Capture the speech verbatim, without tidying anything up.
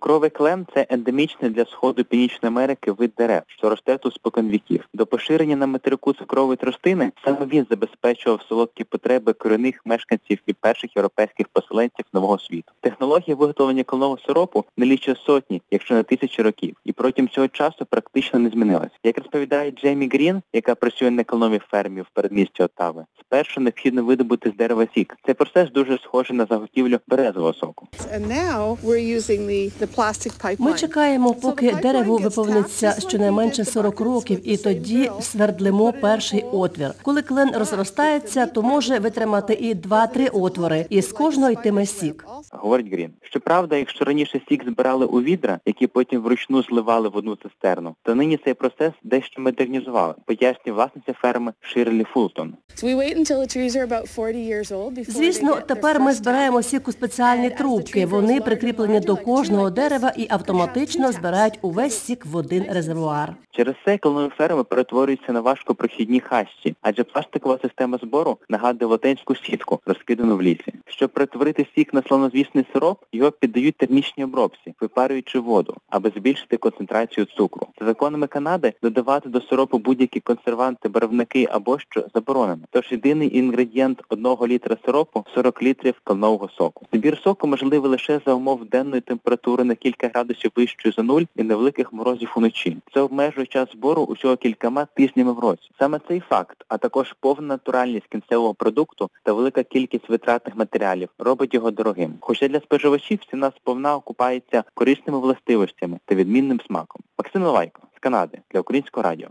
Цукровий клен – це ендемічний для Сходу Північної Америки вид дерев, що росте тут спокон віків. До поширення на материку цукрової тростини саме він забезпечував солодкі потреби корінних мешканців і перших європейських поселенців Нового світу. Технологія виготовлення кленового сиропу налічує сотні, якщо не тисячі років, і протягом цього часу практично не змінилась. Як розповідає Джеймі Грін, яка працює на кленовій фермі в передмісті Оттави, спершу необхідно видобути з дерева сік. Цей процес дуже схожий на заготівлю березового соку. Ми чекаємо, поки дерево виповниться щонайменше сорок років, і тоді свердлимо перший отвір. Коли клен розростається, то може витримати і два-три отвори, і з кожного йтиме сік. Говорить Грін. Щоправда, якщо раніше сік збирали у відра, які потім вручну зливали в одну цистерну, то нині цей процес дещо модернізували, пояснює власниця ферми Ширлі Фултон. Звісно, тепер ми збираємо сік у спеціальні трубки. Вони прикріплені до кожного дерева і автоматично збирають увесь сік в один резервуар. Через це кленові ферми перетворюються на важкопрохідні хащі, адже пластикова система збору нагадує велетенську сітку, розкидану в лісі. Щоб перетворити сік на славнозвісний сироп, його піддають термічній обробці, випарюючи воду, аби збільшити концентрацію цукру. За законами Канади додавати до сиропу будь-які консерванти, барвники або що заборонено. Тож єдиний інгредієнт одного літра сиропу – сорок літрів кленового соку. Збір соку можливий лише за умов денної температури на кілька градусів вищої за нуль і невеликих морозів уночі. Це обмежує час збору усього кількома тижнями в році. Саме цей факт, а також повна натуральність кінцевого продукту та велика кількість витратних матеріалів робить його дорогим. Хоча для споживачів ціна сповна окупається корисними властивостями та відмінним смаком. Максим Лавайко з Канади для Українського радіо.